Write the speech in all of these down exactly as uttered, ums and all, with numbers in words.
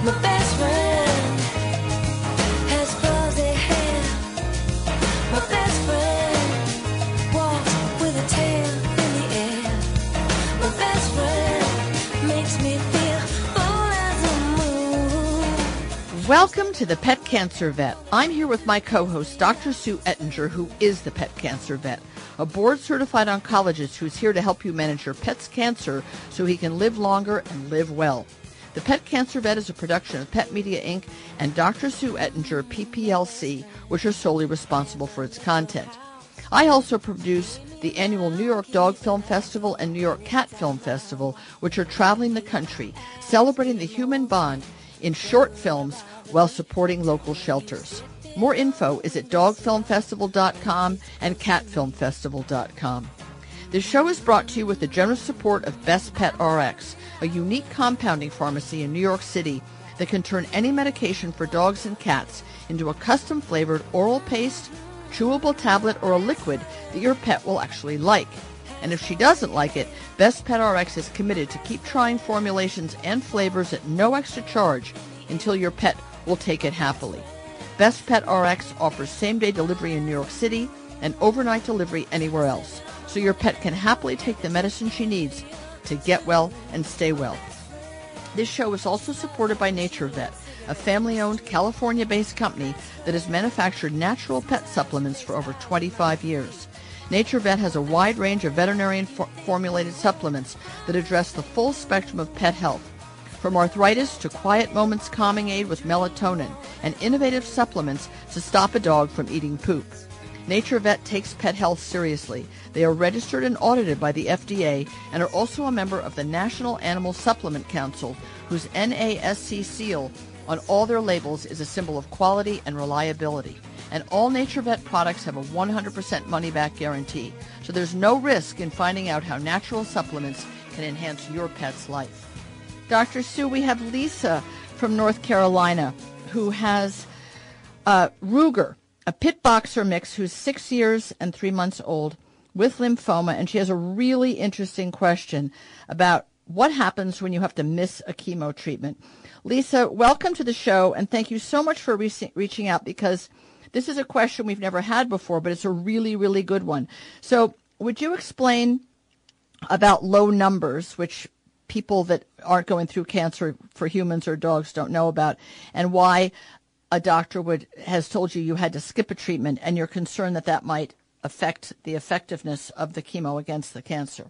My best friend has fuzzy hair. My best friend walks with a tail in the air. My best friend makes me feel full as a moon. Welcome to the Pet Cancer Vet. I'm here with my co-host, Doctor Sue Ettinger, who is the Pet Cancer Vet, a board-certified oncologist who's here to help you manage your pet's cancer so he can live longer and live well. The Pet Cancer Vet is a production of Pet Media, Incorporated and Doctor Sue Ettinger, P P L C, which are solely responsible for its content. I also produce the annual New York Dog Film Festival and New York Cat Film Festival, which are traveling the country, celebrating the human bond in short films while supporting local shelters. More info is at dog film festival dot com and cat film festival dot com. This show is brought to you with the generous support of Best Pet R X, a unique compounding pharmacy in New York City that can turn any medication for dogs and cats into a custom-flavored oral paste, chewable tablet, or a liquid that your pet will actually like. And if she doesn't like it, Best Pet R X is committed to keep trying formulations and flavors at no extra charge until your pet will take it happily. Best Pet R X offers same-day delivery in New York City and overnight delivery anywhere else, so your pet can happily take the medicine she needs to get well and stay well. This show is also supported by NatureVet, a family-owned California-based company that has manufactured natural pet supplements for over twenty-five years. NatureVet has a wide range of veterinarian-formulated supplements that address the full spectrum of pet health, from arthritis to quiet moments calming aid with melatonin, and innovative supplements to stop a dog from eating poop. NatureVet takes pet health seriously. They are registered and audited by the F D A and are also a member of the National Animal Supplement Council, whose N A S C seal on all their labels is a symbol of quality and reliability. And all NatureVet products have a one hundred percent money-back guarantee, so there's no risk in finding out how natural supplements can enhance your pet's life. Doctor Sue, we have Lisa from North Carolina who has uh, Ruger, a pit boxer mix who's six years and three months old with lymphoma, and she has a really interesting question about what happens when you have to miss a chemo treatment. Lisa, welcome to the show, and thank you so much for re- reaching out, because this is a question we've never had before, but it's a really, really good one. So would you explain about low numbers, which people that aren't going through cancer for humans or dogs don't know about, and why a doctor would has told you you had to skip a treatment, and you're concerned that that might affect the effectiveness of the chemo against the cancer?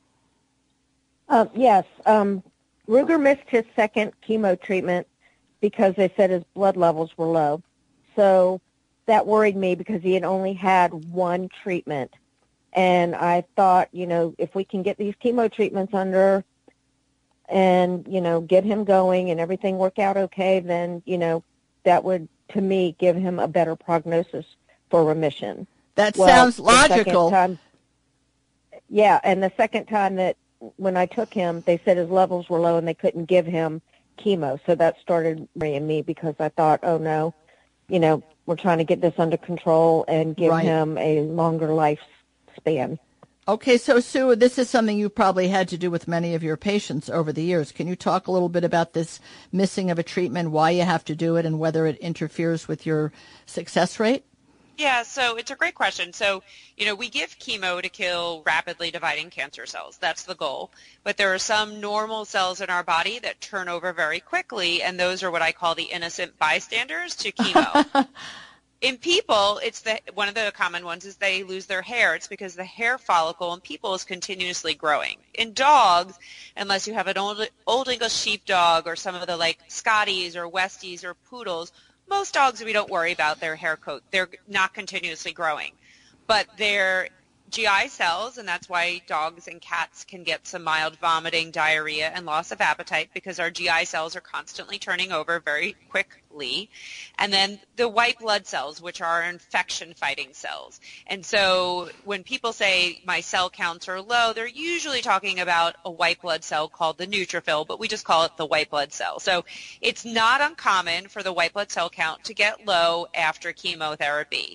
Uh, yes. Um, Ruger missed his second chemo treatment because they said his blood levels were low. So that worried me because he had only had one treatment. And I thought, you know, if we can get these chemo treatments under and, you know, get him going and everything work out okay, then, you know, that would, to me, give him a better prognosis for remission. That well, sounds logical. Time, yeah, and the second time that when I took him, they said his levels were low and they couldn't give him chemo. So that started worrying me because I thought, oh, no, you know, we're trying to get this under control and give right. him a longer lifespan. Okay, so Sue, this is something you probably had to do with many of your patients over the years. Can you talk a little bit about this missing of a treatment, why you have to do it, and whether it interferes with your success rate? Yeah, so it's a great question. So, you know, we give chemo to kill rapidly dividing cancer cells. That's the goal. But there are some normal cells in our body that turn over very quickly, and those are what I call the innocent bystanders to chemo. In people, it's the one of the common ones is they lose their hair. It's because the hair follicle in people is continuously growing. In dogs, unless you have an old, old English sheepdog or some of the like Scotties or Westies or Poodles, most dogs we don't worry about their hair coat. They're not continuously growing. But their G I cells, and that's why dogs and cats can get some mild vomiting, diarrhea, and loss of appetite, because our G I cells are constantly turning over very quickly. And then the white blood cells, which are infection-fighting cells. And so when people say my cell counts are low, they're usually talking about a white blood cell called the neutrophil, but we just call it the white blood cell. So it's not uncommon for the white blood cell count to get low after chemotherapy.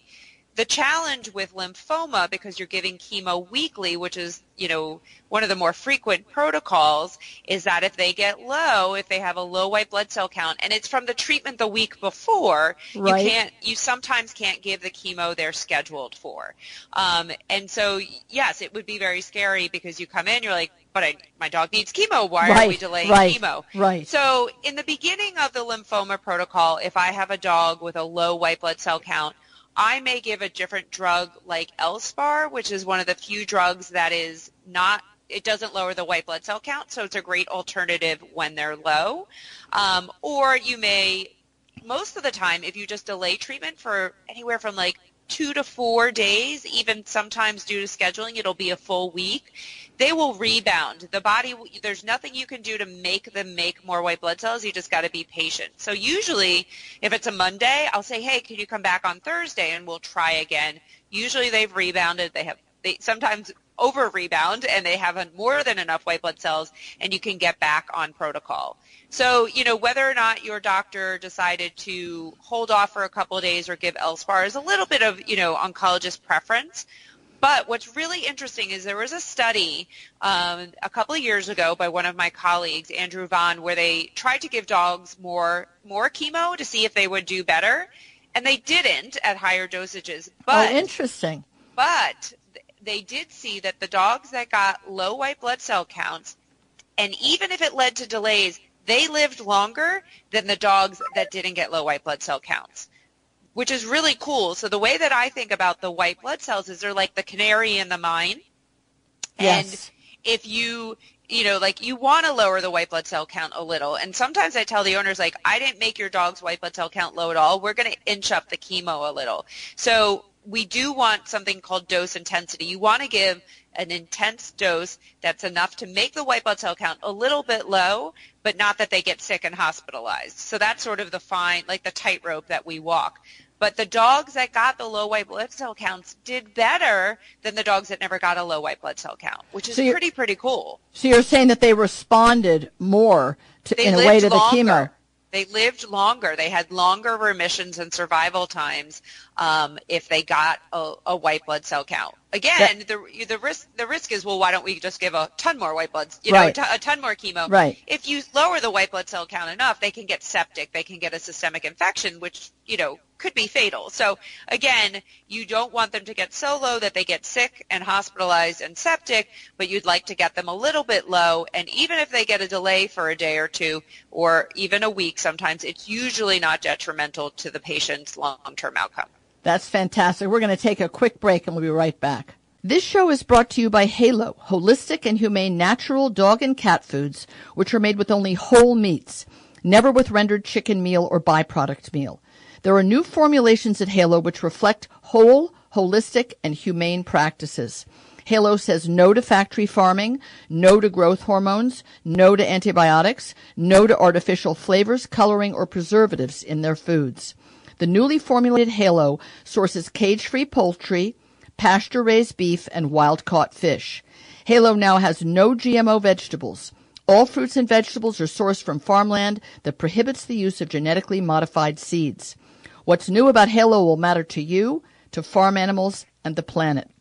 the challenge with lymphoma, because you're giving chemo weekly, which is, you know, one of the more frequent protocols, is that if they get low, if they have a low white blood cell count, and it's from the treatment the week before, Right. you can't, you sometimes can't give the chemo they're scheduled for. Um, and so, yes, it would be very scary because you come in, you're like, but I, my dog needs chemo. Why Right, are we delaying right, chemo? right. So in the beginning of the lymphoma protocol, if I have a dog with a low white blood cell count, I may give a different drug like Elspar, which is one of the few drugs that is not, it doesn't lower the white blood cell count, so it's a great alternative when they're low. Um, or you may, most of the time, if you just delay treatment for anywhere from like two to four days, even sometimes due to scheduling, it'll be a full week, they will rebound. The body, there's nothing you can do to make them make more white blood cells. You just got to be patient. So usually, if it's a Monday, I'll say, hey, can you come back on Thursday and we'll try again. Usually they've rebounded. They have, they sometimes over rebound and they have more than enough white blood cells, and you can get back on protocol. So, you know, whether or not your doctor decided to hold off for a couple of days or give Elspar is a little bit of, you know, oncologist preference. But what's really interesting is there was a study um, a couple of years ago by one of my colleagues, Andrew Vaughn, where they tried to give dogs more more chemo to see if they would do better, and they didn't at higher dosages. But oh, interesting. But they did see that the dogs that got low white blood cell counts, and even if it led to delays, they lived longer than the dogs that didn't get low white blood cell counts, which is really cool. So the way that I think about the white blood cells is they're like the canary in the mine. Yes. And if you, you know, like you want to lower the white blood cell count a little. And sometimes I tell the owners, like, I didn't make your dog's white blood cell count low at all. We're going to inch up the chemo a little. So we do want something called dose intensity. You want to give an intense dose that's enough to make the white blood cell count a little bit low, but not that they get sick and hospitalized. So that's sort of the fine, like the tightrope that we walk. But the dogs that got the low white blood cell counts did better than the dogs that never got a low white blood cell count, which is so pretty, pretty cool. So you're saying that they responded more to, They in a way to lived the chemo. longer. They lived longer. They had longer remissions and survival times um, if they got a, a white blood cell count. Again, the the risk the risk is, well, why don't we just give a ton more white blood, you know, Right. a, ton, a ton more chemo? Right. If you lower the white blood cell count enough, they can get septic. They can get a systemic infection, which, you know, could be fatal. So again, you don't want them to get so low that they get sick and hospitalized and septic, but you'd like to get them a little bit low. And even if they get a delay for a day or two or even a week, sometimes it's usually not detrimental to the patient's long-term outcome. That's fantastic. We're going to take a quick break and we'll be right back. This show is brought to you by Halo, holistic and humane natural dog and cat foods, which are made with only whole meats, never with rendered chicken meal or byproduct meal. There are new formulations at Halo which reflect whole, holistic, and humane practices. Halo says no to factory farming, no to growth hormones, no to antibiotics, no to artificial flavors, coloring, or preservatives in their foods. The newly formulated Halo sources cage-free poultry, pasture-raised beef, and wild-caught fish. Halo now has no G M O vegetables. All fruits and vegetables are sourced from farmland that prohibits the use of genetically modified seeds. What's new about Halo will matter to you, to farm animals, and the planet.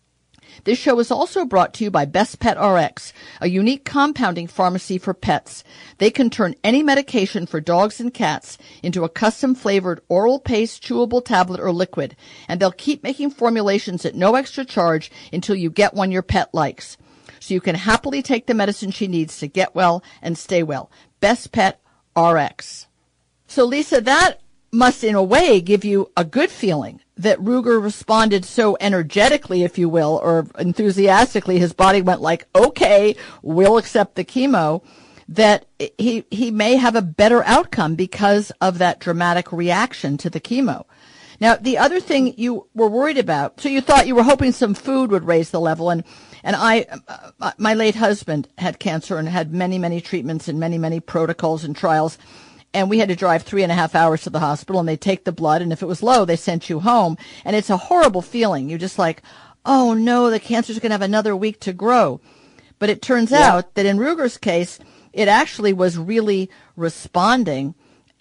This show is also brought to you by Best Pet R X, a unique compounding pharmacy for pets. They can turn any medication for dogs and cats into a custom-flavored oral paste, chewable tablet, or liquid, and they'll keep making formulations at no extra charge until you get one your pet likes. So you can happily take the medicine she needs to get well and stay well. Best Pet R X. So, Lisa, that must in a way give you a good feeling that Ruger responded so energetically, if you will, or enthusiastically. His body went like, okay, we'll accept the chemo, that he he may have a better outcome because of that dramatic reaction to the chemo. Now, the other thing you were worried about, so you thought you were hoping some food would raise the level, and and I, uh, my late husband had cancer and had many, many treatments and many, many protocols and trials. And we had to drive three and a half hours to the hospital, and they take the blood, and if it was low, they sent you home. And it's a horrible feeling. You're just like, oh, no, the cancer's going to have another week to grow. But it turns yeah. out that in Ruger's case, it actually was really responding.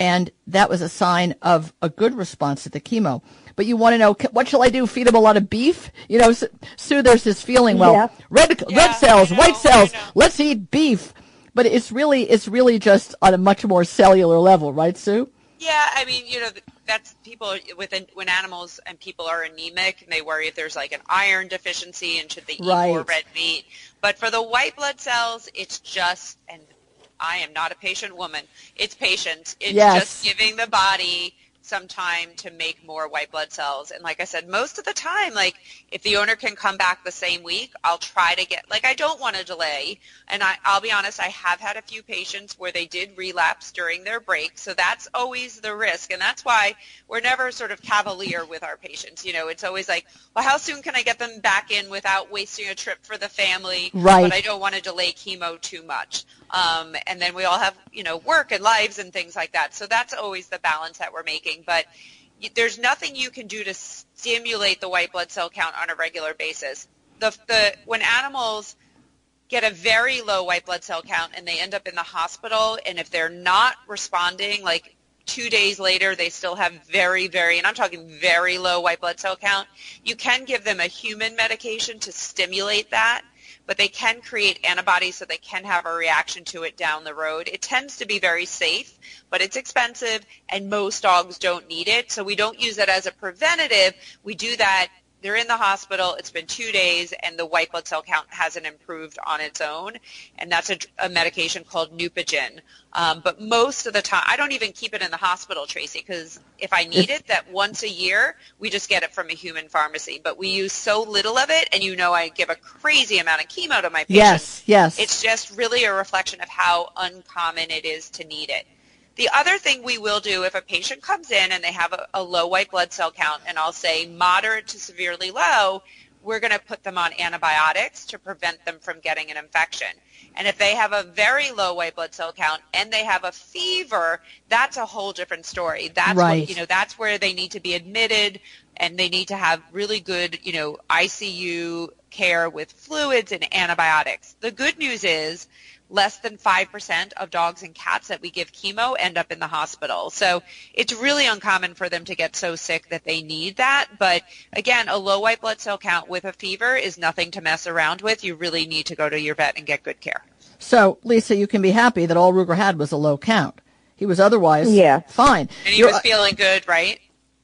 and that was a sign of a good response to the chemo. But you want to know, what shall I do? Feed him a lot of beef? You know, Sue, there's this feeling, well, Yeah. red Yeah, red cells, I know, white cells, I know. let's eat beef. But it's really, it's really just on a much more cellular level, right, Sue? Yeah, I mean, you know, that's people with when animals and people are anemic, and they worry if there's like an iron deficiency and should they eat Right. more red meat. But for the white blood cells, it's just, and I am not a patient woman, it's patience. It's Yes. just giving the body some time to make more white blood cells. And like I said, most of the time, like if the owner can come back the same week, I'll try to get, like I don't want to delay. And I, I'll be honest, I have had a few patients where they did relapse during their break. So that's always the risk. And that's why we're never sort of cavalier with our patients. You know, it's always like, well, how soon can I get them back in without wasting a trip for the family? Right. But I don't want to delay chemo too much. Um, and then we all have, you know, work and lives and things like that. So that's always the balance that we're making. But y- there's nothing you can do to stimulate the white blood cell count on a regular basis. The, the when animals get a very low white blood cell count and they end up in the hospital, and if they're not responding, like two days later they still have very, very, and I'm talking very low white blood cell count, you can give them a human medication to stimulate that. But they can create antibodies, so they can have a reaction to it down the road. It tends to be very safe, but it's expensive, and most dogs don't need it. So we don't use it as a preventative. We do that. They're in the hospital. It's been two days, and the white blood cell count hasn't improved on its own, and that's a, a medication called Neupogen. Um, but most of the time, I don't even keep it in the hospital, Tracy, because if I need it, that once a year, we just get it from a human pharmacy. But we use so little of it, and you know I give a crazy amount of chemo to my patients. Yes, yes. It's just really a reflection of how uncommon it is to need it. The other thing we will do if a patient comes in and they have a, a low white blood cell count, and I'll say moderate to severely low, we're going to put them on antibiotics to prevent them from getting an infection. And if they have a very low white blood cell count and they have a fever, that's a whole different story. That's Right. what, you know, that's where they need to be admitted, and they need to have really good, you know, I C U care with fluids and antibiotics. The good news is less than five percent of dogs and cats that we give chemo end up in the hospital. So it's really uncommon for them to get so sick that they need that. But again, a low white blood cell count with a fever is nothing to mess around with. You really need to go to your vet and get good care. So, Lisa, you can be happy that all Ruger had was a low count. He was otherwise Yeah. fine. And he You're- was feeling good, right?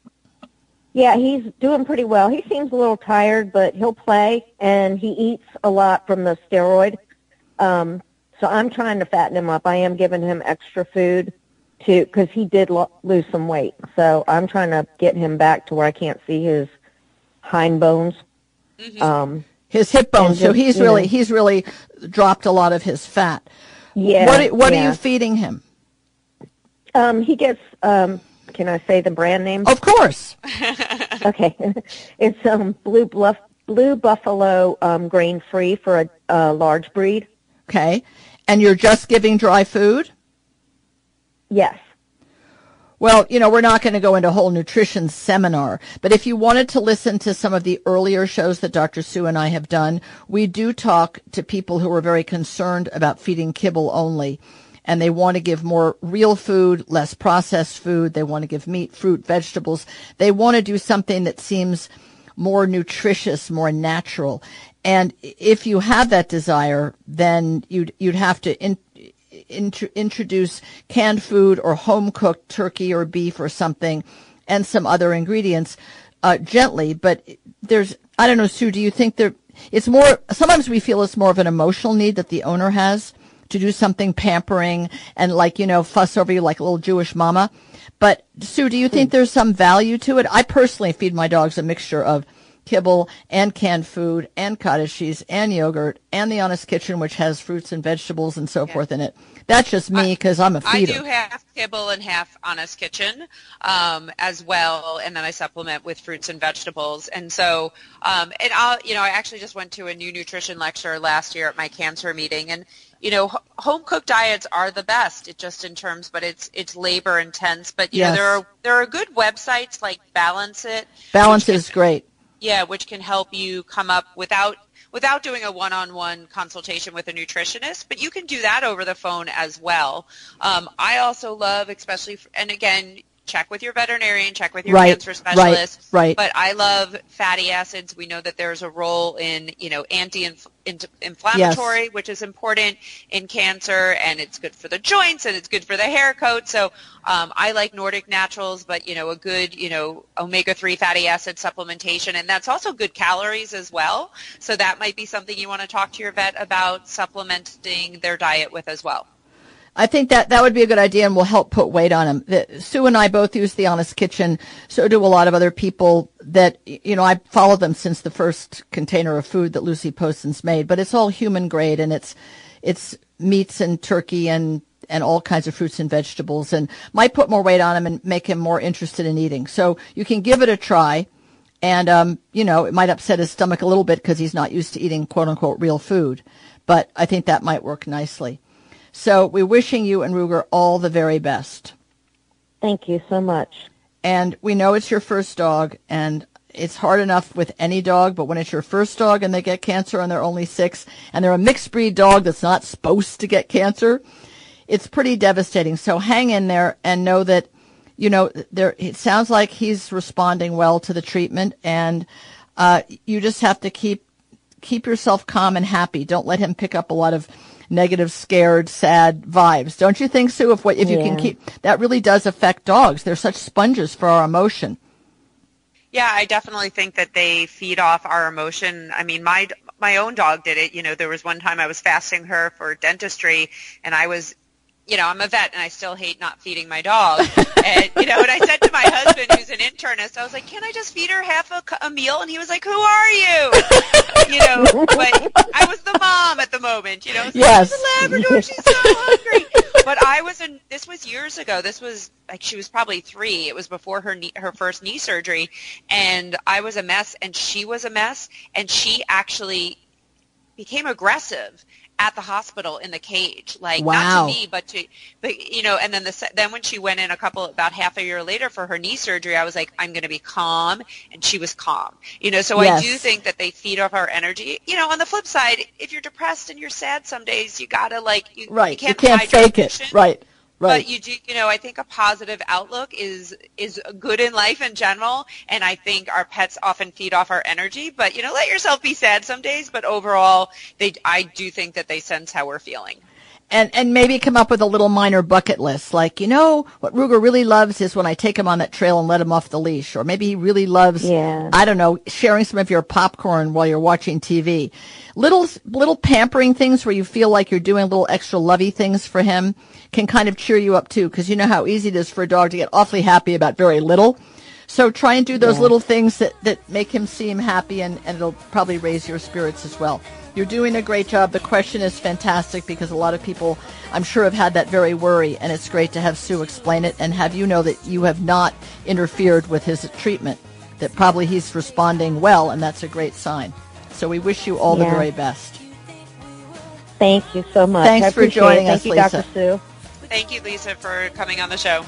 Yeah, he's doing pretty well. He seems a little tired, but he'll play, and he eats a lot from the steroid. Um, so I'm trying to fatten him up. I am giving him extra food to because he did lo- lose some weight. So I'm trying to get him back to where I can't see his hind bones. Mm-hmm. Um, his hip bones. and So just, he's you really know. he's really dropped a lot of his fat. yeah. What what yeah. are you feeding him? Um, he gets. Um, can I say the brand name? Of course. Okay, it's um blue bluff blue buffalo um, grain free for a, a large breed. Okay. And you're just giving dry food? Yes. Well, you know, we're not going to go into a whole nutrition seminar, but if you wanted to listen to some of the earlier shows that Doctor Sue and I have done, we do talk to people who are very concerned about feeding kibble only, and they want to give more real food, less processed food. They want to give meat, fruit, vegetables. They want to do something that seems more nutritious, more natural. And if you have that desire, then you'd you'd have to in, int- introduce canned food or home-cooked turkey or beef or something, and some other ingredients uh, gently. But there's, I don't know, Sue, do you think there, it's more, sometimes we feel it's more of an emotional need that the owner has to do something pampering and, like, you know, fuss over you like a little Jewish mama. But Sue, do you think there's some value to it? I personally feed my dogs a mixture of kibble and canned food and cottage cheese and yogurt and the Honest Kitchen, which has fruits and vegetables and so Yeah. forth in it. That's just me because I'm a I feeder. do half kibble and half Honest Kitchen um, as well, and then I supplement with fruits and vegetables. And so, um, and I'll, you know, I actually just went to a new nutrition lecture last year at my cancer meeting, and you know, home cooked diets are the best. It just in terms, but it's it's labor intense. But you Yes. know, there are there are good websites like Balance It. Balance which is can- great. Yeah, which can help you come up without without doing a one-on-one consultation with a nutritionist, but you can do that over the phone as well. Um, I also love, especially, for, and again, check with your veterinarian, check with your right, cancer specialist. Right, right. But I love fatty acids. We know that there's a role in, you know, anti-inflammatory, yes. which is important in cancer, and it's good for the joints, and it's good for the hair coat. So um, I like Nordic Naturals, but, you know, a good, you know, omega three fatty acid supplementation, and that's also good calories as well. So that might be something you want to talk to your vet about supplementing their diet with as well. I think that that would be a good idea and will help put weight on him. The, Sue and I both use the Honest Kitchen. So do a lot of other people that, you know, I follow them since the first container of food that Lucy Poston's made, but it's all human grade, and it's, it's meats and turkey and, and all kinds of fruits and vegetables, and might put more weight on him and make him more interested in eating. So you can give it a try. And, um, you know, it might upset his stomach a little bit because he's not used to eating quote unquote real food, but I think that might work nicely. So we're wishing you and Ruger all the very best. Thank you so much. And we know it's your first dog, and it's hard enough with any dog, but when it's your first dog and they get cancer and they're only six, and they're a mixed breed dog that's not supposed to get cancer, it's pretty devastating. So hang in there and know that, you know, there, it sounds like he's responding well to the treatment, and uh, you just have to keep keep yourself calm and happy. Don't let him pick up a lot of negative, scared, sad vibes. Don't you think, Sue? If what if you yeah. can keep that, really does affect dogs. They're such sponges for our emotion. Yeah, I definitely think that they feed off our emotion. I mean, my my own dog did it. You know, there was one time I was fasting her for dentistry, and I was, you know, I'm a vet, and I still hate not feeding my dog. And, you know, and I said to my husband, who's an internist, I was like, can I just feed her half a, a meal? And he was like, who are you? You know, but I was the mom at the moment, you know. So yes. She's a Labrador, she's so hungry. But I was in, this was years ago. This was, like, she was probably three. It was before her knee, her first knee surgery. And I was a mess, and she was a mess. And she actually became aggressive at the hospital in the cage, like wow. not to me, but to, but you know, and then the then when she went in a couple about half a year later for her knee surgery, I was like, I'm going to be calm, and she was calm, you know. So yes. I do think that they feed off our energy. You know, on the flip side, if you're depressed and you're sad some days, you gotta like you, right, you can't, you can't fake emotion. it, right. Right. But you do, you know, I think a positive outlook is is good in life in general, and I think our pets often feed off our energy. But you know, let yourself be sad some days. But overall, they, I do think that they sense how we're feeling. And and maybe come up with a little minor bucket list, like, you know, what Ruger really loves is when I take him on that trail and let him off the leash, or maybe he really loves, yeah. I don't know, sharing some of your popcorn while you're watching T V. Little little pampering things where you feel like you're doing little extra lovey things for him can kind of cheer you up too, because you know how easy it is for a dog to get awfully happy about very little. So try and do those yeah. little things that, that make him seem happy, and, and it'll probably raise your spirits as well. You're doing a great job. The question is fantastic because a lot of people, I'm sure, have had that very worry, and it's great to have Sue explain it and have you know that you have not interfered with his treatment, that probably he's responding well, and that's a great sign. So we wish you all yeah. the very best. Thank you so much. Thanks I for joining it. us, Thank you, Lisa. Doctor Sue. Thank you, Lisa, for coming on the show.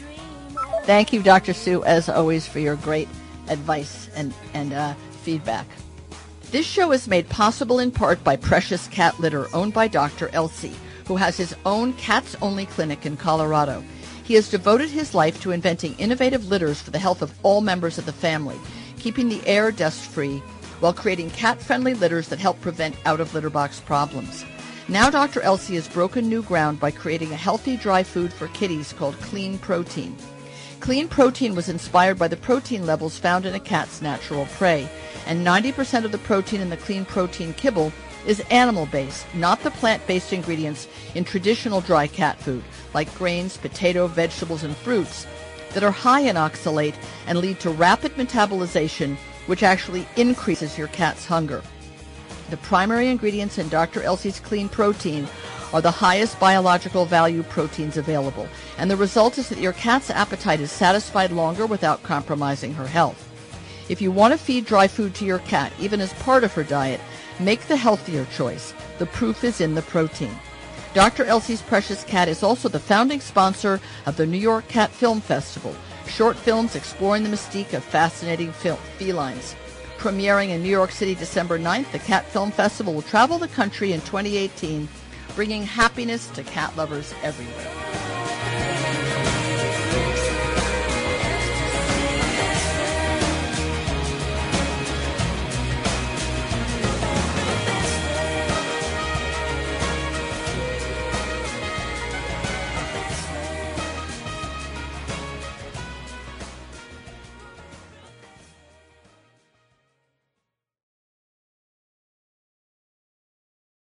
Thank you, Doctor Sue, as always, for your great advice and, and uh, feedback. This show is made possible in part by Precious Cat Litter, owned by Doctor Elsie, who has his own cats-only clinic in Colorado. He has devoted his life to inventing innovative litters for the health of all members of the family, keeping the air dust-free while creating cat-friendly litters that help prevent out-of-litter-box problems. Now Doctor Elsie has broken new ground by creating a healthy dry food for kitties called Clean Protein. Clean Protein was inspired by the protein levels found in a cat's natural prey, and ninety percent of the protein in the Clean Protein kibble is animal-based, not the plant-based ingredients in traditional dry cat food, like grains, potato, vegetables, and fruits, that are high in oxalate and lead to rapid metabolization, which actually increases your cat's hunger. The primary ingredients in Doctor Elsie's Clean Protein are the highest biological value proteins available, and the result is that your cat's appetite is satisfied longer without compromising her health. If you want to feed dry food to your cat, even as part of her diet, make the healthier choice. The proof is in the protein. Doctor Elsie's Precious Cat is also the founding sponsor of the New York Cat Film Festival, short films exploring the mystique of fascinating fel- felines. Premiering in New York City December ninth, the Cat Film Festival will travel the country in twenty eighteen, bringing happiness to cat lovers everywhere.